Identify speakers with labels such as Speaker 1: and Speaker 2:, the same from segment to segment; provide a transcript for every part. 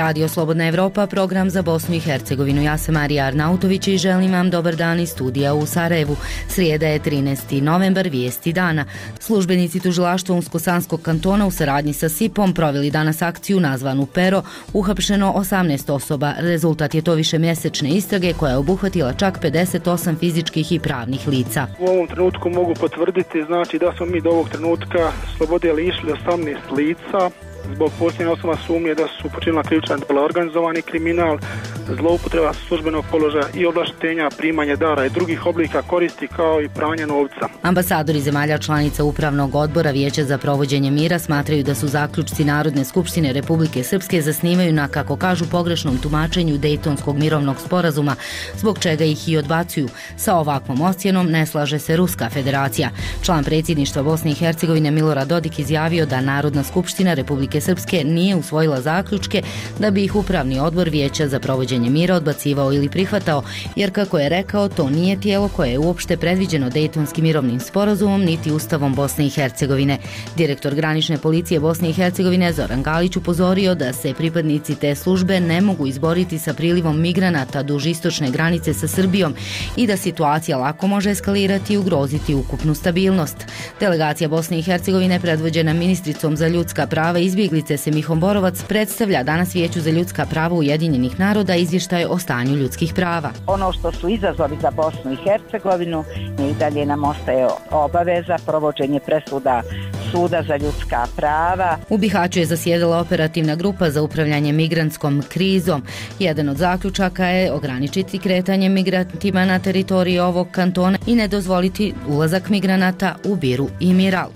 Speaker 1: Radio Slobodna Evropa, program za Bosnu i Hercegovinu. Ja sam Marija Arnautović i želim vam dobar dan iz studija u Sarajevu. Srijeda je 13. novembar, vijesti dana. Službenici tužilaštva Unsko-Sanskog kantona u saradnji sa SIP-om proveli danas akciju nazvanu Pero, uhapšeno 18 osoba. Rezultat je to višemjesečne istrage koja je obuhvatila čak 58 fizičkih i pravnih lica.
Speaker 2: U ovom trenutku mogu potvrditi da smo mi do ovog trenutka slobode lišili 18 lica zbog postojanja osnova sumnje da su počinila krivična djela, organizovani kriminal, zloupotreba službenog položaja i ovlaštenja, primanje dara i drugih oblika koristi kao i pranje novca.
Speaker 1: Ambasadori zemalja članica Upravnog odbora Vijeća za provođenje mira smatraju da su zaključci Narodne skupštine Republike Srpske zasnivaju na, kako kažu, pogrešnom tumačenju Dejtonskog mirovnog sporazuma, zbog čega ih i odbacuju. Sa ovakvom ocjenom ne slaže se Ruska federacija. Član predsjedništva Bosne i Hercegovine Milorad Dodik izjavio da Narodna skupština Republike Srpske nije usvojila zaključke da bi ih Upravni odbor Vijeća za provođenje mira odbacivao ili prihvatao, jer kako je rekao, to nije tijelo koje je uopšte predviđeno Dejtonskim mirovnim sporazumom niti Ustavom Bosne i Hercegovine. Direktor granične policije Bosne i Hercegovine Zoran Galić upozorio da se pripadnici te službe ne mogu izboriti sa prilivom migranata duž istočne granice sa Srbijom i da situacija lako može eskalirati i ugroziti ukupnu stabilnost. Delegacija Bosne i Hercegovine predvođena ministricom za ljudska prava i izbjeglice Semihom Borovac predstavlja danas Vijeću za ljudska prava Ujedinjenih naroda izvještaj o stanju ljudskih prava.
Speaker 3: Ono što su izazovi za Bosnu i Hercegovinu i dalje nam ostaje obaveza provođenje presuda Suda za ljudska prava.
Speaker 1: U Bihaću je zasjedala operativna grupa za upravljanje migrantskom krizom. Jedan od zaključaka je ograničiti kretanje migrantima na teritoriji ovog kantona i ne dozvoliti ulazak migranata u Biru i Miral.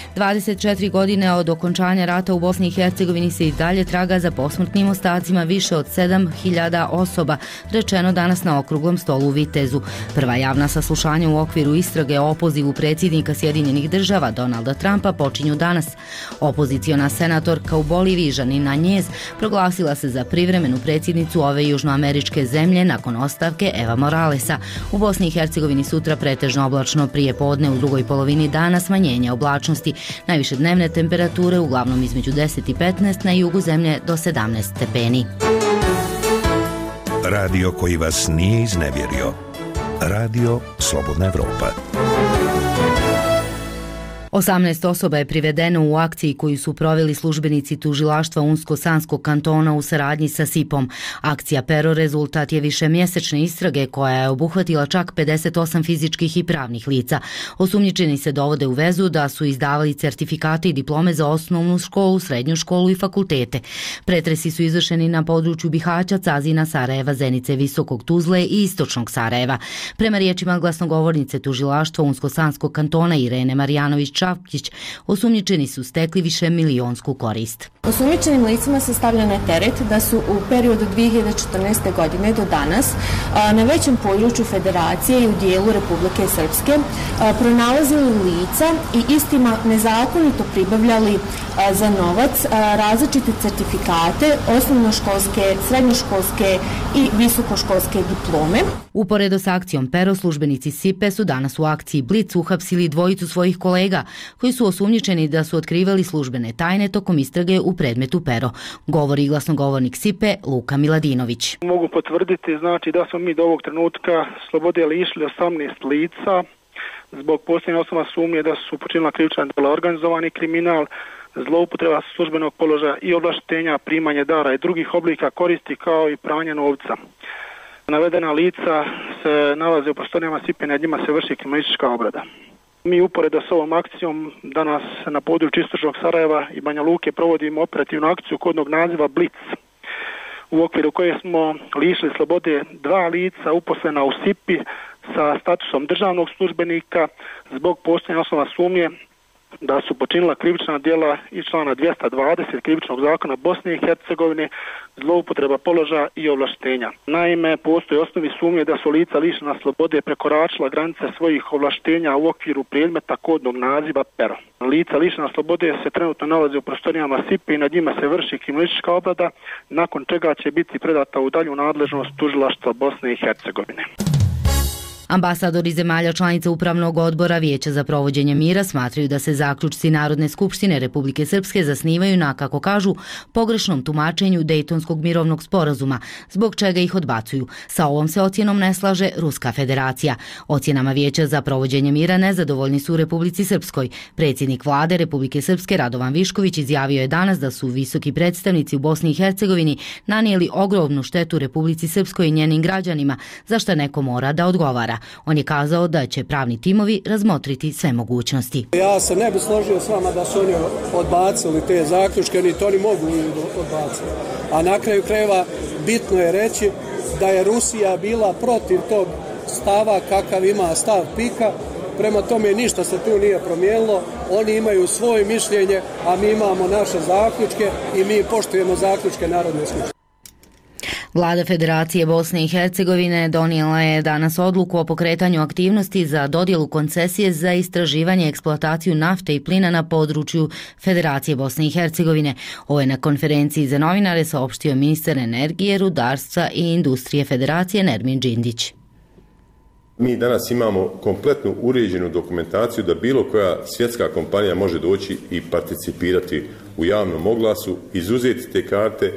Speaker 1: 24 godine od okončanja rata u Bosni i Hercegovini se i dalje traga za posmrtnim ostacima više od 7.000 osoba, rečeno danas na okruglom stolu u Vitezu. Prva javna saslušanja u okviru istrage o opozivu predsjednika Sjedinjenih država Donalda Trumpa počinju danas. Opoziciona senatorka u Boliviji Žanina Njez proglasila se za privremenu predsjednicu ove južnoameričke zemlje nakon ostavke Eva Moralesa. U Bosni i Hercegovini sutra pretežno oblačno, prije podne u drugoj polovini dana smanjenje oblačnosti. Najviše dnevne temperature uglavnom između 10 i 15, na jugu zemlje do 17 stepeni.
Speaker 4: Radio koji vas nije iznevjerio. Radio Slobodna Evropa.
Speaker 1: 18 osoba je privedeno u akciji koju su proveli službenici tužilaštva Unsko-Sanskog kantona u saradnji sa SIP-om. Akcija Pero rezultat je višemjesečne istrage koja je obuhvatila čak 58 fizičkih i pravnih lica. Osumnjičeni se dovode u vezu da su izdavali certifikate i diplome za osnovnu školu, srednju školu i fakultete. Pretresi su izvršeni na području Bihaća, Cazina, Sarajeva, Zenice, Visokog Tuzle i Istočnog Sarajeva. Prema riječima glasnogovornice tužilaštva Unsko-Sanskog kantona Irene Marjanović Čapkić, osumnjičeni su stekli više milionsku korist.
Speaker 5: Osumnjičenim licima se stavlja na teret da su u periodu 2014. godine do danas na većem području federacije i u dijelu Republike Srpske pronalazili lica i istima nezakonito pribavljali za novac različite certifikate, osnovnoškolske, srednjoškolske i visokoškolske diplome.
Speaker 1: Uporedo s akcijom Pero, službenici SIP-e su danas u akciji Blic uhapsili dvojicu svojih kolega koji su osumnjičeni da su otkrivali službene tajne tokom istrage u predmetu Pero. Govori glasnogovornik SIP-e Luka Miladinović.
Speaker 2: Mogu potvrditi da smo mi do ovog trenutka slobode lišili 18 lica zbog postojanja osnova sumnje da su počinila krivična djela, organizovani kriminal, zloupotreba službenog položaja i ovlaštenja, primanje dara i drugih oblika koristi kao i pranje novca. Navedena lica se nalaze u prostorijama SIP-e, nad njima se vrši kriminalistička obrada. Mi uporedo s ovom akcijom danas na području Istočnog Sarajeva i Banja Luke provodimo operativnu akciju kodnog naziva Blic, u okviru koje smo lišili slobode 2 lica uposlena u SIP-i sa statusom državnog službenika zbog postojanja osnova sumnje da su počinila krivična djela iz člana 220 krivičnog zakona Bosne i Hercegovine, zloupotreba položaja i ovlaštenja. Naime, postoje osnovi sumnje da su lica lišena slobode prekoračila granice svojih ovlaštenja u okviru predmeta kodnog naziva Pero. Lica lišena slobode se trenutno nalaze u prostorijama SIP-e i nad njima se vrši kriminalistička obrada, nakon čega će biti predata u dalju nadležnost tužilaštva Bosne i Hercegovine.
Speaker 1: Ambasadori zemalja članica Upravnog odbora Vijeća za provođenje mira smatraju da se zaključci Narodne skupštine Republike Srpske zasnivaju na, kako kažu, pogrešnom tumačenju Dejtonskog mirovnog sporazuma, zbog čega ih odbacuju. Sa ovom se ocjenom ne slaže Ruska federacija. Ocjenama Vijeća za provođenje mira nezadovoljni su u Republici Srpskoj. Predsjednik vlade Republike Srpske Radovan Višković izjavio je danas da su visoki predstavnici u Bosni i Hercegovini nanijeli ogromnu štetu Republici Srpskoj i njenim građanima, za što neko mora da odgovara. On je kazao da će pravni timovi razmotriti sve mogućnosti.
Speaker 6: Ja se ne bi složio s vama da su oni odbacili te zaključke, ni to ni mogu odbaciti. A na kraju krajeva bitno je reći da je Rusija bila protiv tog stava kakav ima stav PIK-a, prema tome ništa se tu nije promijenilo, oni imaju svoje mišljenje, a mi imamo naše zaključke i mi poštujemo zaključke Narodne skupštine.
Speaker 1: Vlada Federacije Bosne i Hercegovine donijela je danas odluku o pokretanju aktivnosti za dodjelu koncesije za istraživanje i eksploataciju nafte i plina na području Federacije Bosne i Hercegovine. Ovo je na konferenciji za novinare saopštio ministar energije, rudarstva i industrije Federacije Nermin Džindić.
Speaker 7: Mi danas imamo kompletnu uređenu dokumentaciju da bilo koja svjetska kompanija može doći i participirati u javnom oglasu, izuzeti te karte.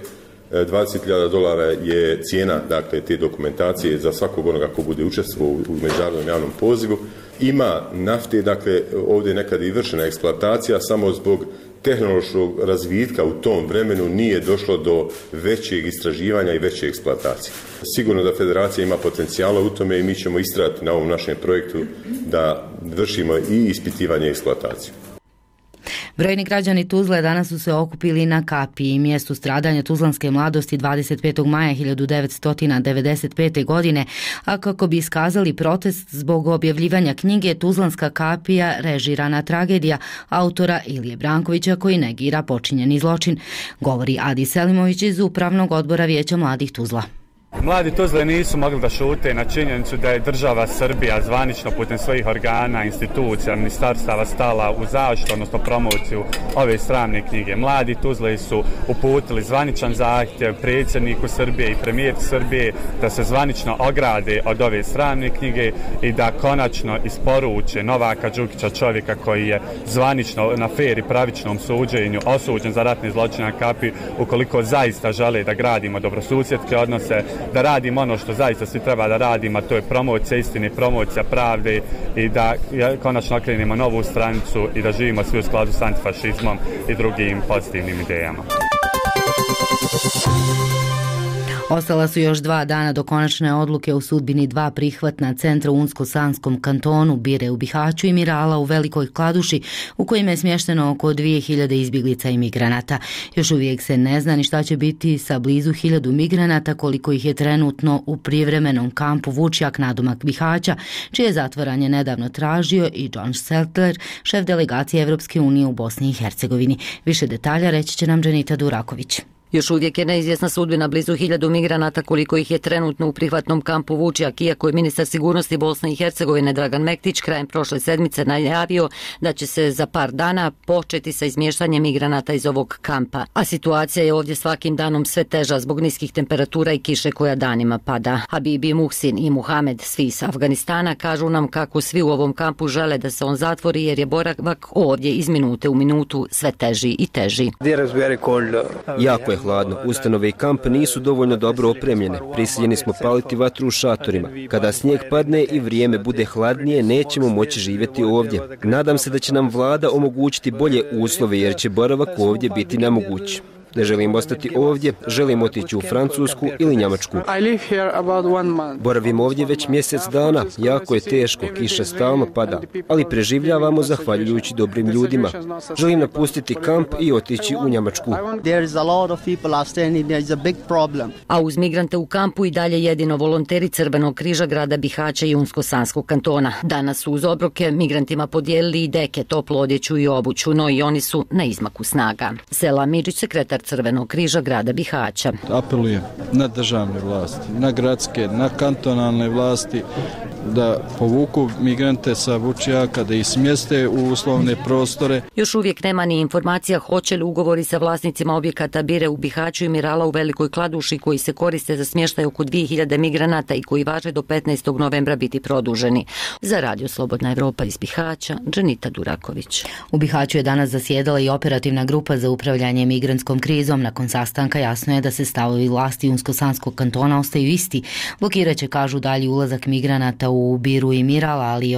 Speaker 7: $20.000 je cijena, dakle, te dokumentacije za svakog onoga ko bude učestvovao u međunarodnom javnom pozivu. Ima nafte, dakle, ovdje je nekad i vršena eksploatacija, samo zbog tehnološkog razvitka u tom vremenu nije došlo do većeg istraživanja i veće eksploatacije. Sigurno da Federacija ima potencijala u tome i mi ćemo istrajati na ovom našem projektu da vršimo i ispitivanje i eksploataciju.
Speaker 1: Brojni građani Tuzle danas su se okupili na kapiji, mjestu stradanja tuzlanske mladosti 25. maja 1995. godine, a kako bi iskazali protest zbog objavljivanja knjige Tuzlanska kapija, režirana tragedija autora Ilije Brankovića koji negira počinjeni zločin, govori Adi Selimović iz Upravnog odbora Vijeća mladih Tuzla.
Speaker 8: Mladi Tuzle nisu mogli da šute na činjenicu da je država Srbija zvanično putem svojih organa, institucija, ministarstava stala u zaštitu, odnosno promociju ove sramne knjige. Mladi Tuzle su uputili zvaničan zahtjev predsjedniku Srbije i premijerki Srbije da se zvanično ograde od ove sramne knjige i da konačno isporuče Novaka Đukića, čovjeka koji je zvanično na fer i pravičnom suđenju osuđen za ratne zločine na kapiji, ukoliko zaista žele da gradimo dobrosusjedske odnose, da radimo ono što zaista svi treba da radimo, a to je promocija istine, promocija pravde i da konačno okrenemo novu stranicu i da živimo svi u skladu s antifašizmom i drugim pozitivnim idejama.
Speaker 1: Ostala su još 2 dana do konačne odluke u sudbini 2 prihvatna centra u Unsko-Sanskom kantonu, Bire u Bihaću i Mirala u Velikoj Kladuši, u kojima je smješteno oko 2000 izbjeglica i migranata. Još uvijek se ne zna ni šta će biti sa blizu 1000 migranata, koliko ih je trenutno u privremenom kampu Vučjak nadomak Bihaća, čije zatvaranje nedavno tražio i John Seltler, šef delegacije Evropske unije u Bosni i Hercegovini. Više detalja reći će nam Dženita Duraković.
Speaker 9: Još uvijek je neizvjesna sudbina blizu 1000 migranata koliko ih je trenutno u prihvatnom kampu Vučjak, iako je ministar sigurnosti Bosne i Hercegovine Dragan Mektić krajem prošle sedmice najavio da će se za par dana početi sa izmještanjem migranata iz ovog kampa. A situacija je ovdje svakim danom sve teža zbog niskih temperatura i kiše koja danima pada. Habibi, Muhsin i Muhamed, svi iz Afganistana, kažu nam kako svi u ovom kampu žele da se on zatvori jer je boravak ovdje iz minute u minutu sve teži i teži.
Speaker 10: Jako je hladno. Ustanove i kamp nisu dovoljno dobro opremljene. Prisiljeni smo paliti vatru u šatorima. Kada snijeg padne i vrijeme bude hladnije, nećemo moći živjeti ovdje. Nadam se da će nam vlada omogućiti bolje uslove jer će boravak ovdje biti nemoguć. Ne želim ostati ovdje, želim otići u Francusku ili Njemačku. Boravim ovdje već mjesec dana, jako je teško, kiša stalno pada, ali preživljavamo zahvaljujući dobrim ljudima. Želim napustiti kamp i otići u Njemačku.
Speaker 9: A uz migrante u kampu i dalje jedino volonteri Crvenog križa grada Bihaća i Unsko-Sanskog kantona. Danas su uz obroke migrantima podijelili i deke, toplu odjeću i obuću, no i oni su na izmaku snaga. Sela Midžić, sekretar centar Crvenog križa grada Bihaća.
Speaker 11: Apelujem na državne vlasti, na gradske, na kantonalne vlasti da povuku migrante sa Vučjaka, da ih smjeste u uslovne prostore.
Speaker 9: Još uvijek nema ni informacija hoće li ugovori sa vlasnicima objekata Bire u Bihaću i Mirala u Velikoj Kladuši koji se koriste za smještaj oko 2000 migranata i koji važe do 15. novembra biti produženi. Za Radio Slobodna Evropa iz Bihaća, Dženita Duraković.
Speaker 1: U Bihaću je danas zasjedala i operativna grupa za upravljanje migrantskom krizom. Nakon sastanka jasno je da se stavovi vlasti Unsko-Sanskog kantona ostaju isti. Blokiraće, kažu, dalji ulazak migranata u Biru i Miral, ali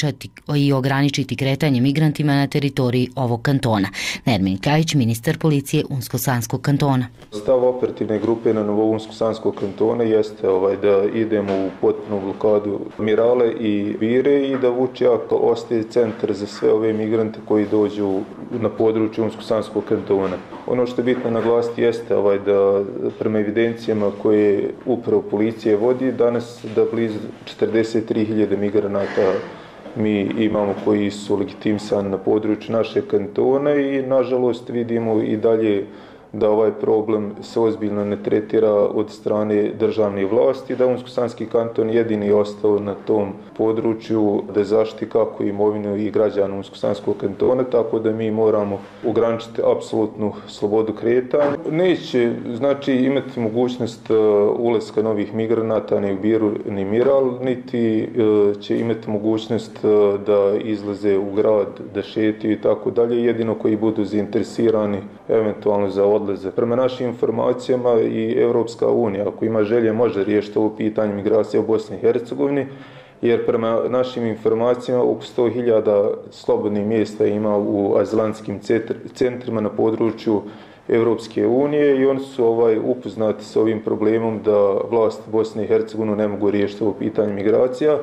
Speaker 1: i ograničiti kretanje migrantima na teritoriji ovog kantona. Nermin Kljajić, ministar policije Unsko-Sanskog kantona.
Speaker 12: Stav operativne grupe na nivou Unsko-Sanskog kantona jeste da idemo u potpunu blokadu Mirale i Bire i da Vučjak ostaje centar za sve ove migrante koji dođu na području Unsko-Sanskog kantona. Ono što je bitno naglasiti jeste da prema evidencijama koje upravo policije vodi danas da blizu 43.000 migranata mi imamo koji su legitimisani na području našeg kantona i nažalost vidimo i dalje da ovaj problem se ozbiljno ne tretira od strane državne vlasti, da Unsko-Sanski kanton jedini ostao na tom području da zaštiti kako imovinu i građana Unsko-Sanskog kantona, tako da mi moramo ograničiti apsolutnu slobodu kretanja. Neće imati mogućnost ulaska novih migranata ni u Biru ni Miral, niti će imati mogućnost da izlaze u grad, da šetiju i tako dalje, jedino koji budu zainteresirani eventualno za odlaze. Prema našim informacijama i Europska unija, ako ima želje, može riješiti ovo pitanje migracije u Bosni i Hercegovini, jer prema našim informacijama oko 100.000 slobodnih mjesta ima u azilantskim centrima na području Europske unije i oni su upoznati s ovim problemom da vlast Bosne i Hercegovine ne mogu riješiti ovo pitanje migracija.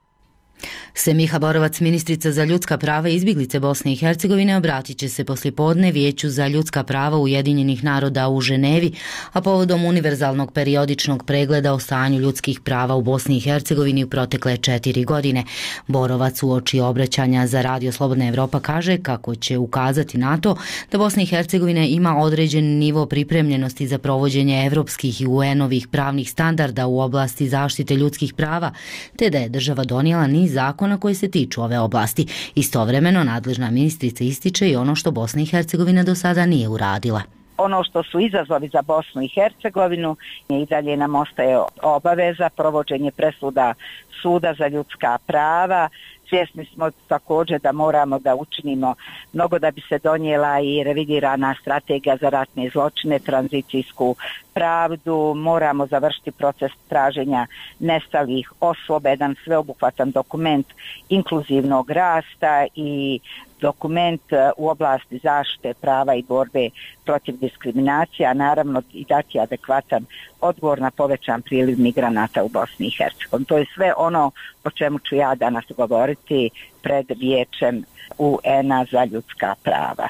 Speaker 1: Semiha Borovac, ministrica za ljudska prava i izbjeglice Bosne i Hercegovine, obratit će se poslijepodne Vijeću za ljudska prava Ujedinjenih naroda u Ženevi, a povodom univerzalnog periodičnog pregleda o stanju ljudskih prava u Bosni i Hercegovini u protekle 4 godine. Borovac uoči obraćanja za Radio Slobodna Evropa kaže kako će ukazati na to da Bosna i Hercegovina ima određen nivo pripremljenosti za provođenje evropskih i UN-ovih pravnih standarda u oblasti zaštite ljudskih prava, te da je država donijela niz zakona koji se tiču ove oblasti. Istovremeno, nadležna ministrica ističe i ono što Bosna i Hercegovina do sada nije uradila.
Speaker 3: Ono što su izazovi za Bosnu i Hercegovinu i dalje nam ostaje obaveza provođenje presuda Suda za ljudska prava. Svjesni smo također da moramo da učinimo mnogo da bi se donijela i revidirana strategija za ratne zločine, tranzicijsku pravdu, moramo završiti proces traženja nestalih osoba, jedan sveobuhvatan dokument inkluzivnog rasta i dokument u oblasti zaštite prava i borbe protiv diskriminacije, a naravno i dati adekvatan odgovor na povećan priliv migranata u Bosni i Hercegovini. To je sve ono o čemu ću ja danas govoriti pred Vijećem UN-a za ljudska prava.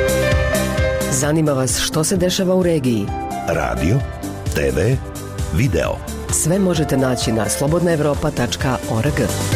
Speaker 13: Zanima vas što se dešava u regiji?
Speaker 4: Radio, TV, video.
Speaker 13: Sve možete naći na slobodnaevropa.org.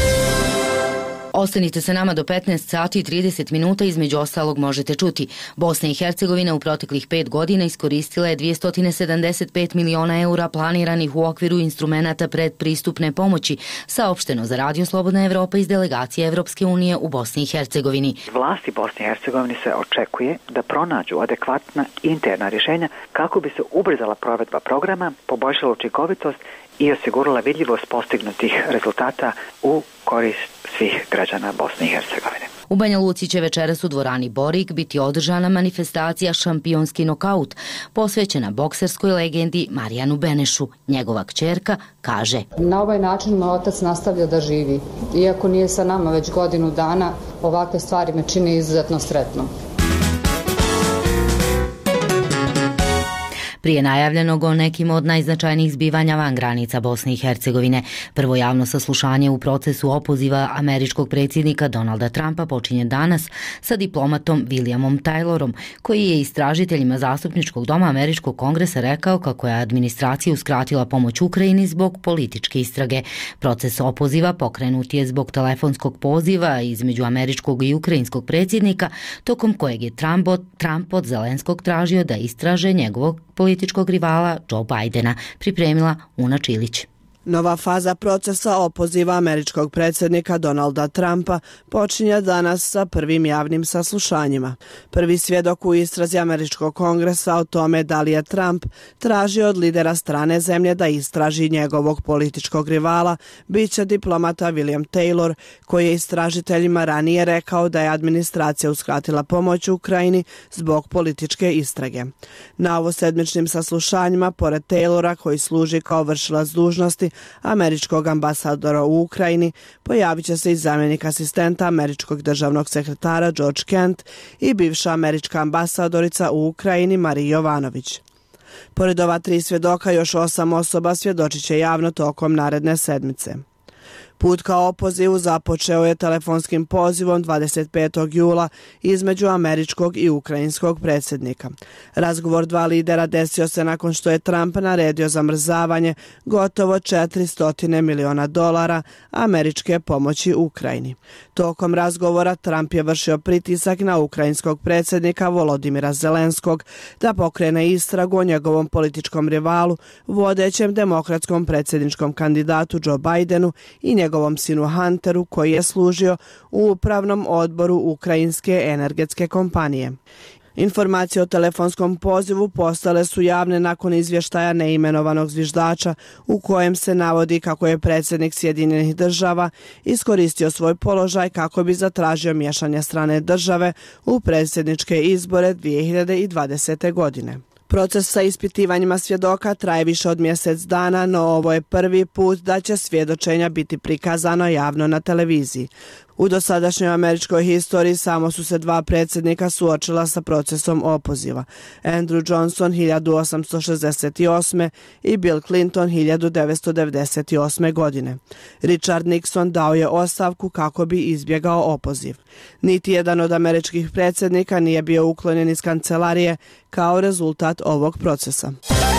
Speaker 1: Ostanite sa nama do 15 sati i 30 minuta, između ostalog možete čuti. Bosna i Hercegovina u proteklih 5 godina iskoristila je 275 miliona eura planiranih u okviru instrumenata predpristupne pomoći, saopšteno za Radio Slobodna Evropa iz delegacije Evropske unije u Bosni i Hercegovini.
Speaker 14: Vlasti Bosne i Hercegovine se očekuje da pronađu adekvatna interna rješenja kako bi se ubrzala provedba programa, poboljšala učinkovitost i osigurala vidljivost postignutih rezultata u korist svih građana Bosne i Hercegovine.
Speaker 1: U Banja Luci će večeras u dvorani Borik biti održana manifestacija Šampionski nokaut, posvećena bokserskoj legendi Marijanu Benešu. Njegova kćerka kaže:
Speaker 15: Na ovaj način moj otac nastavlja da živi. Iako nije sa nama već godinu dana, ovakve stvari me čine izuzetno sretnom.
Speaker 1: Prije najavljenog o nekim od najznačajnijih zbivanja van granica Bosne i Hercegovine, prvo javno saslušanje u procesu opoziva američkog predsjednika Donalda Trumpa počinje danas sa diplomatom Williamom Taylorom, koji je istražiteljima Zastupničkog doma Američkog kongresa rekao kako je administracija uskratila pomoć Ukrajini zbog političke istrage. Proces opoziva pokrenut je zbog telefonskog poziva između američkog i ukrajinskog predsjednika, tokom kojeg je Trump od Zelenskog tražio da istraže njegovog političkog rivala Joe Bidena, pripremila Una Čilić.
Speaker 16: Nova faza procesa opoziva američkog predsjednika Donalda Trumpa počinje danas sa prvim javnim saslušanjima. Prvi svjedok u istrazi američkog kongresa o tome da li je Trump tražio od lidera strane zemlje da istraži njegovog političkog rivala bit će diplomata William Taylor, koji je istražiteljima ranije rekao da je administracija uskratila pomoć Ukrajini zbog političke istrage. Na ovosedmičnim saslušanjima, pored Taylora, koji služi kao vršilac dužnosti američkog ambasadora u Ukrajini, pojavit će se i zamjenik asistenta američkog državnog sekretara George Kent i bivša američka ambasadorica u Ukrajini Marija Jovanović. Pored ova 3 svjedoka, još 8 osoba svjedočit će javno tokom naredne sedmice. Put ka opozivu započeo je telefonskim pozivom 25. jula između američkog i ukrajinskog predsjednika. Razgovor 2 lidera desio se nakon što je Trump naredio zamrzavanje gotovo $400 miliona američke pomoći Ukrajini. Tokom razgovora Trump je vršio pritisak na ukrajinskog predsjednika Volodimira Zelenskog da pokrene istragu o njegovom političkom rivalu, vodećem demokratskom predsjedničkom kandidatu Joe Bidenu i njegovom sinu Hunteru, koji je služio u upravnom odboru ukrajinske energetske kompanije. Informacije o telefonskom pozivu postale su javne nakon izvještaja neimenovanog zviždača u kojem se navodi kako je predsjednik Sjedinjenih država iskoristio svoj položaj kako bi zatražio miješanje strane države u predsjedničke izbore 2020. godine. Proces sa ispitivanjima svjedoka traje više od mjesec dana, no ovo je prvi put da će svjedočenja biti prikazano javno na televiziji. U dosadašnjoj američkoj historiji samo su se 2 predsjednika suočila sa procesom opoziva. Andrew Johnson 1868. i Bill Clinton 1998. godine. Richard Nixon dao je ostavku kako bi izbjegao opoziv. Niti jedan od američkih predsjednika nije bio uklonjen iz kancelarije kao rezultat ovog procesa.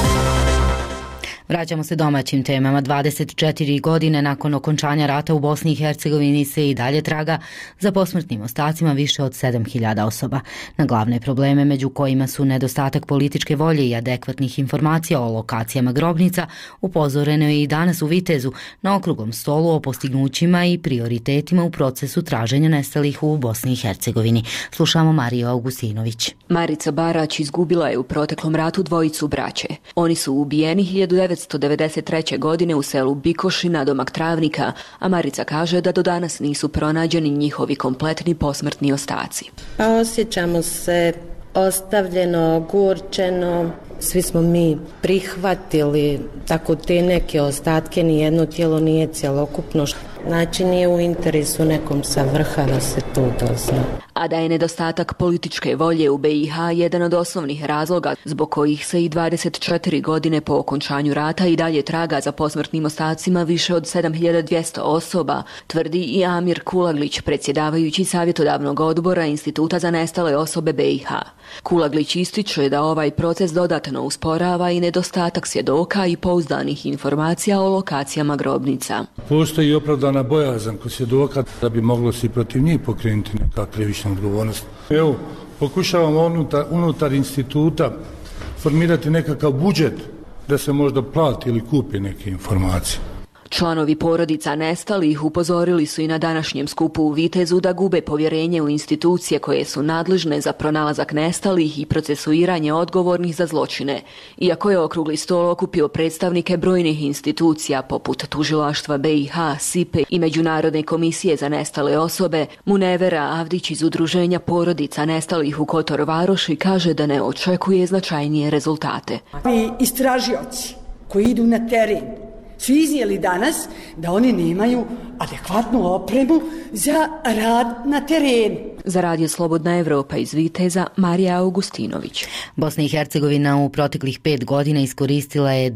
Speaker 1: Vraćamo se domaćim temama. 24 godine nakon okončanja rata u Bosni i Hercegovini se i dalje traga za posmrtnim ostacima više od 7.000 osoba. Na glavne probleme, među kojima su nedostatak političke volje i adekvatnih informacija o lokacijama grobnica, upozoreno je i danas u Vitezu na okruglom stolu o postignućima i prioritetima u procesu traženja nestalih u Bosni i Hercegovini. Slušamo Mariju Augustinović.
Speaker 17: Marica Barać izgubila je u proteklom ratu 2 braće. Oni su ubijeni 1993. godine u selu Bikoši nadomak Travnika, a Marica kaže da do danas nisu pronađeni njihovi kompletni posmrtni ostaci.
Speaker 18: Pa osjećamo se ostavljeno, ogurčeno. Svi smo mi prihvatili tako te neke ostatke, nijedno tijelo nije cjelokupno. Znači nije u interesu nekom sa vrha da se to dozna.
Speaker 17: A da je nedostatak političke volje u BiH jedan od osnovnih razloga zbog kojih se i 24 godine po okončanju rata i dalje traga za posmrtnim ostacima više od 7.200 osoba, tvrdi i Amir Kulaglić, predsjedavajući savjetodavnog odbora Instituta za nestale osobe BiH. Kulaglić ističe da ovaj proces dodatno usporava i nedostatak svjedoka i pouzdanih informacija o lokacijama grobnica.
Speaker 19: Postoji opravdana bojazan kod svjedoka da bi moglo se protiv njih pokrenuti neka krivična odgovornost. Evo, pokušavamo unutar instituta formirati nekakav budžet da se možda plati ili kupi neke informacije.
Speaker 17: Članovi porodica nestalih upozorili su i na današnjem skupu u Vitezu da gube povjerenje u institucije koje su nadležne za pronalazak nestalih i procesuiranje odgovornih za zločine. Iako je okrugli stol okupio predstavnike brojnih institucija poput Tužilaštva BiH, SIPE i Međunarodne komisije za nestale osobe, Munevera Avdić iz Udruženja porodica nestalih u Kotor Varoši kaže da ne očekuje značajnije rezultate.
Speaker 20: Istražioci koji idu na teren su iznijeli danas da oni nemaju adekvatnu opremu za rad na terenu.
Speaker 17: Za Radio Slobodna Evropa iz Viteza, Marija Augustinović.
Speaker 1: Bosna i Hercegovina u proteklih 5 godina iskoristila je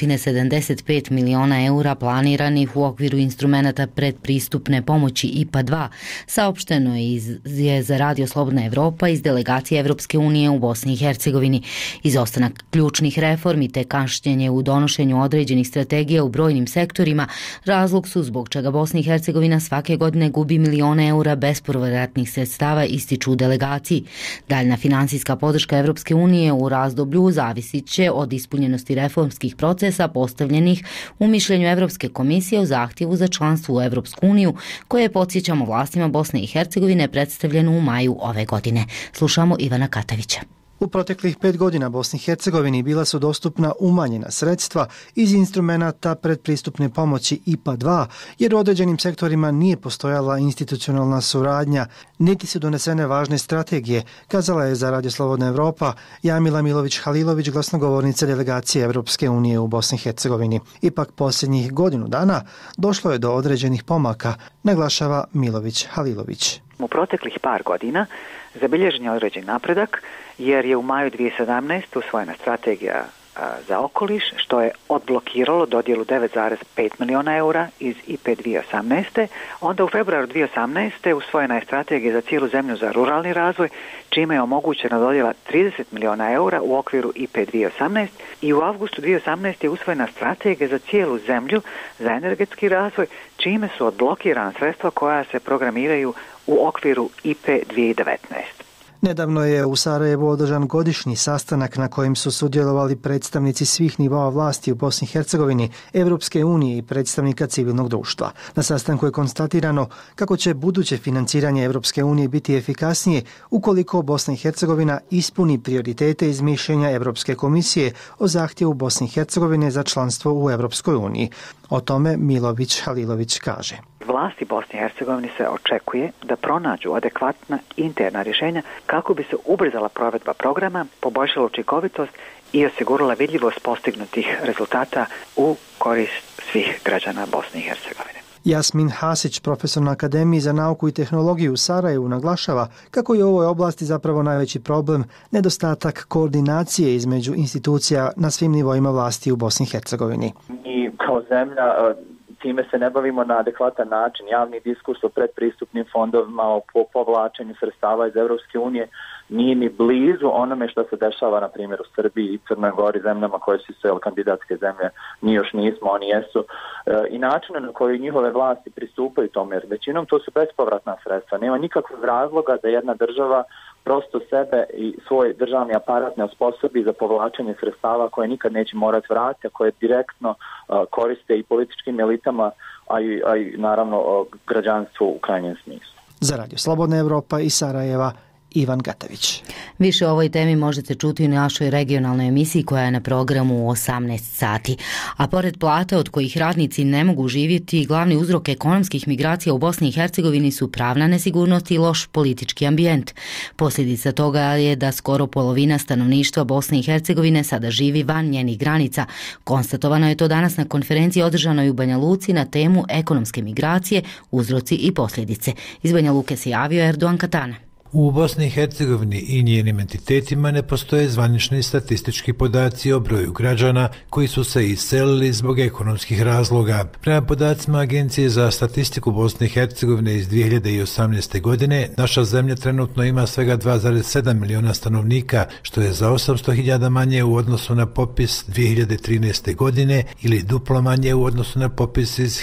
Speaker 1: 275 miliona eura planiranih u okviru instrumenata predpristupne pomoći IPA 2, saopšteno je za Radio Slobodna Evropa iz delegacije Evropske unije u Bosni i Hercegovini. Izostanak ključnih reformi te kašnjenje u donošenju određenih strategija u brojnim sektorima razlog su zbog čega Bosna i Hercegovina svake godine gubi milione eura bespovratnih sredstava, ističu u delegaciji. Daljna finansijska podrška Evropske unije u razdoblju zavisit će od ispunjenosti reformskih procesa postavljenih u mišljenju Evropske komisije u zahtjevu za članstvo u Evropsku uniju, koje je, podsjećamo, vlastima Bosne i Hercegovine predstavljeno u maju ove godine. Slušamo Ivana Katavića.
Speaker 21: U proteklih 5 godina Bosni i Hercegovini bila su dostupna umanjena sredstva iz instrumenata predpristupne pomoći IPA 2, jer u određenim sektorima nije postojala institucionalna suradnja, niti su donesene važne strategije, kazala je za Radio Slobodna Evropa Jamila Milović-Halilović, glasnogovornica delegacije Evropske unije u Bosni i Hercegovini. Ipak posljednjih godinu dana došlo je do određenih pomaka, naglašava Milović-Halilović.
Speaker 14: U proteklih par godina zabilježen je određen napredak, jer je u maju 2017. usvojena strategija za okoliš, što je odblokiralo dodjelu 9,5 miliona eura iz IP 2018. Onda u februaru 2018. usvojena je strategija za cijelu zemlju za ruralni razvoj, čime je omogućena dodjela 30 miliona eura u okviru IP 2018. I u avgustu 2018. je usvojena strategija za cijelu zemlju za energetski razvoj, čime su odblokirana sredstva koja se programiraju u okviru IP 2019.
Speaker 21: Nedavno je u Sarajevu održan godišnji sastanak na kojem su sudjelovali predstavnici svih nivoa vlasti u Bosni i Hercegovini, Evropske unije i predstavnika civilnog društva. Na sastanku je konstatirano kako će buduće financiranje Evropske unije biti efikasnije ukoliko Bosna i Hercegovina ispuni prioritete iz mišljenja Evropske komisije o zahtjevu Bosne i Hercegovine za članstvo u Evropskoj uniji. O tome Milović-Halilović kaže.
Speaker 14: Vlasti Bosne i Hercegovine se očekuje da pronađu adekvatna interna rješenja kako bi se ubrzala provedba programa, poboljšala učinkovitost i osigurala vidljivost postignutih rezultata u korist svih građana Bosne i Hercegovine.
Speaker 21: Jasmin Hasić, profesor na Akademiji za nauku i tehnologiju u Sarajevu, naglašava kako je u ovoj oblasti zapravo najveći problem nedostatak koordinacije između institucija na svim nivoima vlasti u Bosni i Hercegovini.
Speaker 22: I kao zemlja time se ne bavimo na adekvatan način. Javni diskurs o predpristupnim fondovima, o povlačenju sredstava iz Evropske unije nije ni blizu onome što se dešava, na primjer, u Srbiji i Crnoj Gori, zemljama koje su sve kandidatske zemlje. Mi još nismo, oni jesu. I načine na koji njihove vlasti pristupaju tome, jer većinom to su bespovratna sredstva. Nema nikakvog razloga da jedna država prosto sebe i svoj državni aparat ne osposobi za povlačenje sredstava koje nikad neće morati vratiti, a koje direktno koriste i političkim elitama, a i naravno građanstvu u krajnjem smislu.
Speaker 21: Za Radio Slobodna Evropa iz Sarajeva, Ivan Gatavić.
Speaker 1: Više o ovoj temi možete čuti u našoj regionalnoj emisiji koja je na programu u 18 sati. A pored plata od kojih radnici ne mogu živjeti, glavni uzrok ekonomskih migracija u Bosni i Hercegovini su pravna nesigurnost i loš politički ambijent. Posljedica toga je da skoro polovina stanovništva Bosne i Hercegovine sada živi van njenih granica. Konstatovano je to danas na konferenciji održanoj u Banja Luci na temu ekonomske migracije, uzroci i posljedice. Iz Banja Luke se javio Erdogan Katana.
Speaker 23: U Bosni i Hercegovini i njenim entitetima ne postoje zvanični statistički podaci o broju građana koji su se iselili zbog ekonomskih razloga. Prema podacima Agencije za statistiku Bosne i Hercegovine iz 2018. godine, naša zemlja trenutno ima svega 2,7 miliona stanovnika, što je za 800.000 manje u odnosu na popis 2013. godine ili duplo manje u odnosu na popis iz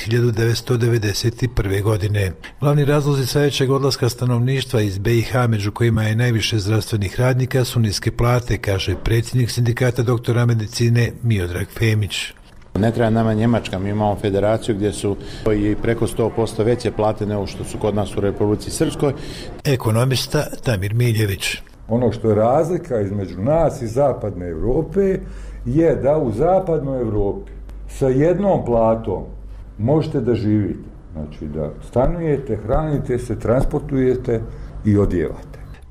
Speaker 23: 1991. godine. Glavni razlozi sve većeg odlaska stanovništva iz BiH, među kojima je najviše zdravstvenih radnika, su niske plate, kaže predsjednik sindikata doktora medicine Miodrag Femić.
Speaker 24: Ne treba nama Njemačka, mi imamo federaciju gdje su i preko 100% veće plate nego što su kod nas u Republici Srpskoj.
Speaker 23: Ekonomista Damir Miljević.
Speaker 25: Ono što je razlika između nas i zapadne Europe je da u zapadnoj Europi sa jednom platom možete da živite. Znači da stanujete, hranite se, transportujete i odjevate.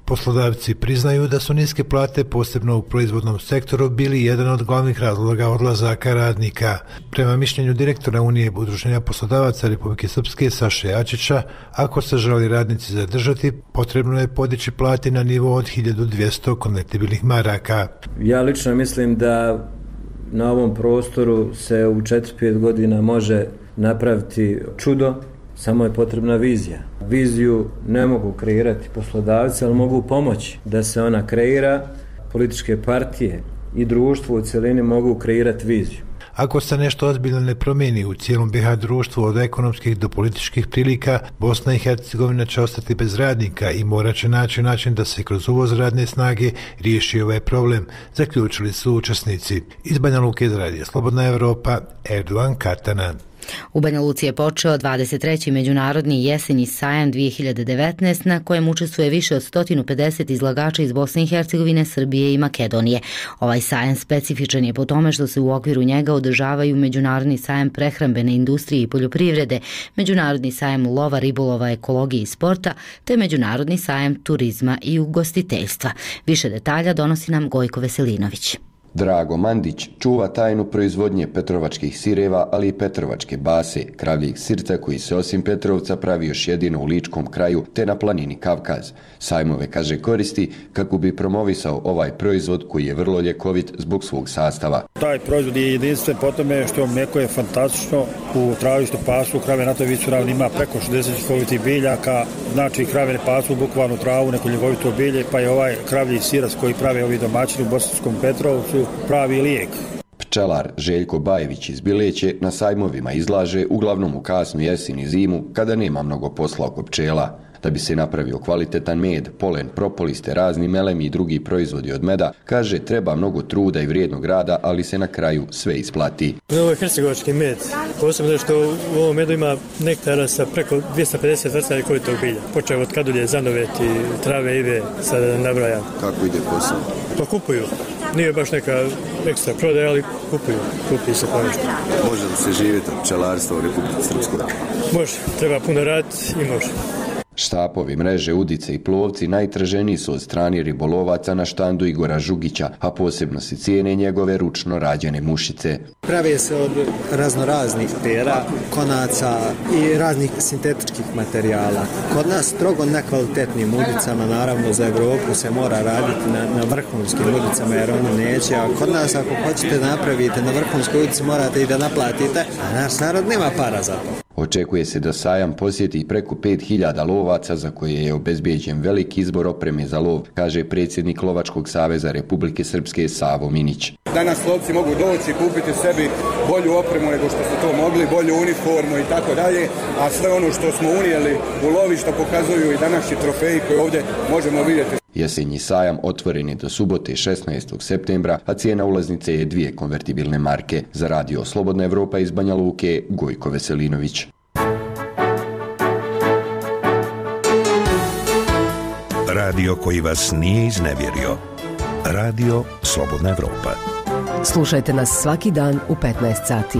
Speaker 23: Poslodavci priznaju da su niske plate, posebno u proizvodnom sektoru, bili jedan od glavnih razloga odlazaka radnika. Prema mišljenju direktora Unije udruženja poslodavaca Republike Srpske Saše Jačića, ako se želi radnici zadržati, potrebno je podići plati na nivo od 1200 konvertibilnih maraka.
Speaker 2: Ja lično mislim da na ovom prostoru se u 4-5 godina može napraviti čudo, samo je potrebna vizija. Viziju ne mogu kreirati poslodavci, ali mogu pomoći da se ona kreira. Političke partije i društvo u cjelini mogu kreirati viziju.
Speaker 23: Ako se nešto ozbiljno ne promijeni u cijelom BiH društvu od ekonomskih do političkih prilika, Bosna i Hercegovina će ostati bez radnika i morat će naći način da se kroz uvoz radne snage riješi ovaj problem, zaključili su učesnici. Iz Banja Luke za Radio Slobodna Evropa, Erdogan Kartana.
Speaker 1: U Banja Luci je počeo 23. međunarodni jesenji sajam 2019 na kojem učestvuje više od 150 izlagača iz Bosne i Hercegovine, Srbije i Makedonije. Ovaj sajam specifičan je po tome što se u okviru njega održavaju međunarodni sajam prehrambene industrije i poljoprivrede, međunarodni sajam lova, ribolova, ekologije i sporta, te međunarodni sajam turizma i ugostiteljstva. Više detalja donosi nam Gojko Veselinović.
Speaker 5: Drago Mandić čuva tajnu proizvodnje petrovačkih sireva, ali i petrovačke base, kravljih sirca koji se osim Petrovca pravi još jedino u Ličkom kraju te na planini Kavkaz. Sajmove, kaže, koristi kako bi promovisao ovaj proizvod koji je vrlo ljekovit zbog svog sastava.
Speaker 6: Taj proizvod je jedinstven po tome što mlijeko je fantastično. U travištu pasu krave na toj visoravni ima preko 60 ljekovitih biljaka, znači krave ne pasu bukvalno travu, neko ljekovito bilje, pa je ovaj kravlji sirac koji prave ovi domaćini u Bosanskom Petrovcu pravi lijek.
Speaker 5: Pčelar Željko Bajević iz Bileće na sajmovima izlaže uglavnom u kasnu jesen i zimu kada nema mnogo posla oko pčela. Da bi se napravio kvalitetan med, polen, propolis te razni melemi i drugi proizvodi od meda, kaže treba mnogo truda i vrijednog rada, ali se na kraju sve isplati.
Speaker 7: Ovo je hercegovački med, posebno što u ovom medu ima nektara sa preko 250 vrsta ljekovitog bilja. Počeo od kadulje, zanoveti, trave, ive, sada da nabrajam.
Speaker 5: Kako ide posao?
Speaker 7: Pa kupuju. Nije baš neka ekstra prodaja, ali kupi se ponešto.
Speaker 5: Može li se živjeti od pčelarstva u Republici Srpskoj?
Speaker 7: Može, treba puno raditi i može.
Speaker 5: Štapovi, mreže, udice i plovci najtraženiji su od strane ribolovaca na štandu Igora Žugića, a posebno se cijene njegove ručno rađene mušice.
Speaker 8: Prave se od raznoraznih pera, konaca i raznih sintetičkih materijala. Kod nas strogo nekvalitetnim udicama, naravno za Evropu se mora raditi na vrhunskim udicama jer oni neće, a kod nas ako hoćete napraviti na vrhunskoj udici morate i da naplatite, a naš narod nema para za to.
Speaker 5: Očekuje se da sajam posjeti preko 5000 lovaca za koje je obezbeđen veliki izbor opreme za lov, kaže predsjednik Lovačkog saveza Republike Srpske Savo Minić.
Speaker 26: Danas lovci mogu doći i kupiti sebi bolju opremu nego što su to mogli, bolju uniformu i tako dalje, a sve ono što smo unijeli u lovišta pokazuju i današnji trofeji koje ovdje možemo vidjeti.
Speaker 5: Jesenji sajam otvoren je do subote 16. septembra, a cijena ulaznice je 2 konvertibilne marke. Za Radio Slobodna Evropa iz Banja Luke, Gojko Veselinović.
Speaker 4: Radio koji vas nije iznevjerio. Radio Slobodna Evropa.
Speaker 13: Slušajte nas svaki dan u 15 sati.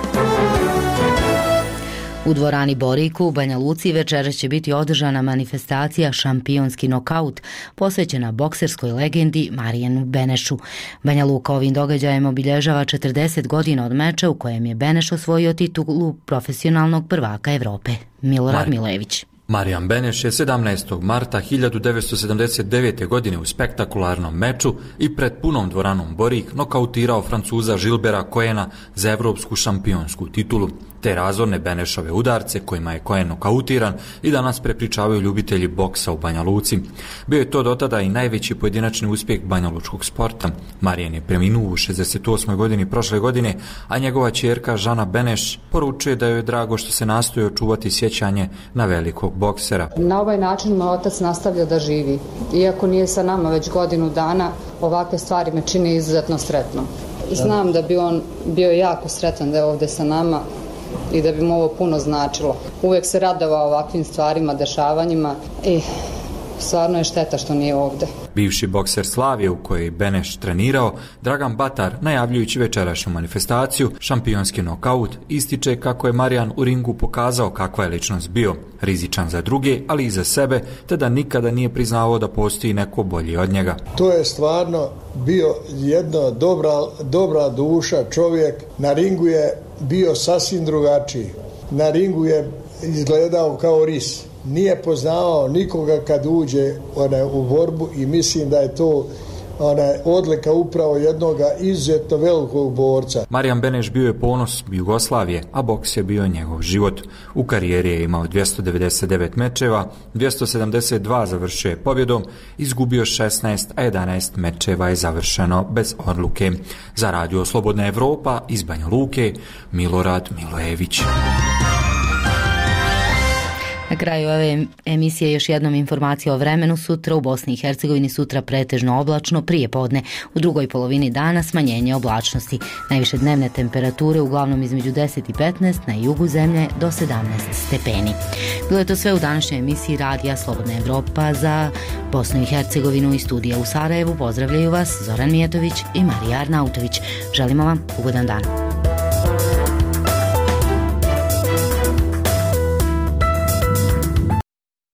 Speaker 1: U dvorani Boriku u Banja Luci večeras će biti održana manifestacija Šampionski nokaut, posvećena bokserskoj legendi Marijanu Benešu. Banja Luka ovim događajem obilježava 40 godina od meča u kojem je Beneš osvojio titulu profesionalnog prvaka Evrope. Milorad Milević.
Speaker 27: Marijan Beneš je 17. marta 1979. godine u spektakularnom meču i pred punom dvoranom Borik nokautirao Francuza Gilberta Coena za evropsku šampionsku titulu. Te razorne Benešove udarce kojima je Coen nokautiran i danas prepričavaju ljubitelji boksa u Banja Luci. Bio je to dotada i najveći pojedinačni uspjeh banjalučkog sporta. Marijan je preminuo u 68. godini prošle godine, a njegova ćerka Žana Beneš poručuje da joj je drago što se nastoji očuvati sjećanje na velikog boksera.
Speaker 15: Na ovaj način moj otac nastavlja da živi. Iako nije sa nama već godinu dana, ovakve stvari me čine izuzetno sretno. Znam da bi on bio jako sretan da je ovdje sa nama i da bi mu ovo puno značilo. Uvijek se radovao ovakvim stvarima, dešavanjima i stvarno je šteta što nije ovdje.
Speaker 27: Bivši bokser Slavije u kojoj Beneš trenirao, Dragan Batar, najavljujući večerašnju manifestaciju, šampionski nokaut, ističe kako je Marijan u ringu pokazao kakva je ličnost bio, rizičan za druge, ali i za sebe, te da nikada nije priznavao da postoji neko bolji od njega.
Speaker 3: To je stvarno bio jedna dobra duša čovjek. Na ringu je bio sasvim drugačiji. Na ringu je izgledao kao ris. Nije poznavao nikoga kad uđe u borbu i mislim da je to odlika upravo jednog izuzetno velikog borca.
Speaker 27: Marijan Beneš bio je ponos Jugoslavije, a boks je bio njegov život. U karijeri je imao 299 mečeva, 272 završio je pobjedom, izgubio 16, a 11 mečeva je završeno bez odluke. Za Radio Slobodna Evropa iz Banja Luke, Milorad Milojević.
Speaker 1: Na kraju ove emisije još jednom informacija o vremenu. Sutra u Bosni i Hercegovini sutra pretežno oblačno, prije podne. U drugoj polovini dana smanjenje oblačnosti. Najviše dnevne temperature uglavnom između 10 i 15, na jugu zemlje do 17 stepeni. Bilo je to sve u današnjoj emisiji Radija Slobodna Evropa za Bosnu i Hercegovinu i studija u Sarajevu. Pozdravljaju vas Zoran Mijetović i Marija Arnautović. Želimo vam ugodan dan.